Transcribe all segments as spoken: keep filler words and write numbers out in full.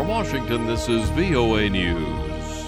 From Washington, this is V O A News.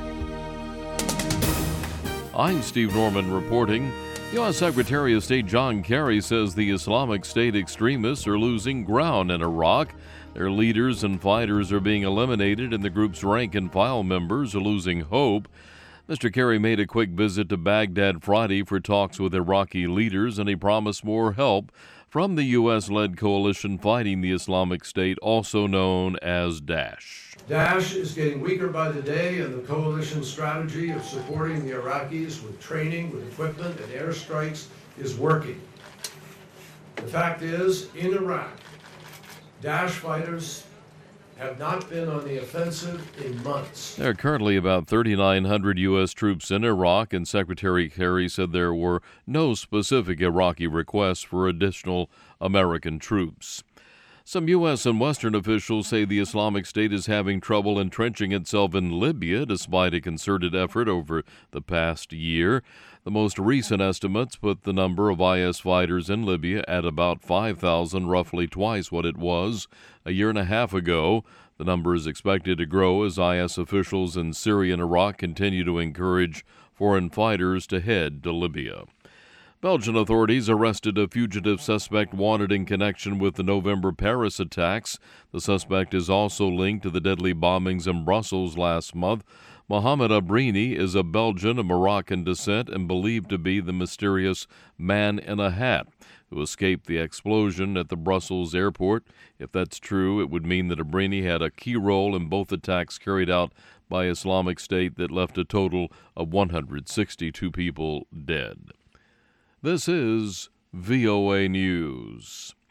I'm Steve Norman reporting. U S Secretary of State John Kerry says the Islamic State extremists are losing ground in Iraq. Their leaders and fighters are being eliminated, and the group's rank-and-file members are losing hope. Mister Kerry made a quick visit to Baghdad Friday for talks with Iraqi leaders, and he promised more help from the U S-led coalition fighting the Islamic State, also known as Daesh. Daesh is getting weaker by the day, and the coalition strategy of supporting the Iraqis with training, with equipment, and airstrikes is working. The fact is, in Iraq, Daesh fighters have not been on the offensive in months. There are currently about thirty-nine hundred U S troops in Iraq, and Secretary Kerry said there were no specific Iraqi requests for additional American troops. Some U S and Western officials say the Islamic State is having trouble entrenching itself in Libya despite a concerted effort over the past year. The most recent estimates put the number of I S fighters in Libya at about five thousand, roughly twice what it was a year and a half ago. The number is expected to grow as I S officials in Syria and Iraq continue to encourage foreign fighters to head to Libya. Belgian authorities arrested a fugitive suspect wanted in connection with the November Paris attacks. The suspect is also linked to the deadly bombings in Brussels last month. Mohamed Abrini is of Belgian and Moroccan descent and believed to be the mysterious man in a hat who escaped the explosion at the Brussels airport. If that's true, it would mean that Abrini had a key role in both attacks carried out by Islamic State that left a total of one hundred sixty-two people dead. This is V O A News.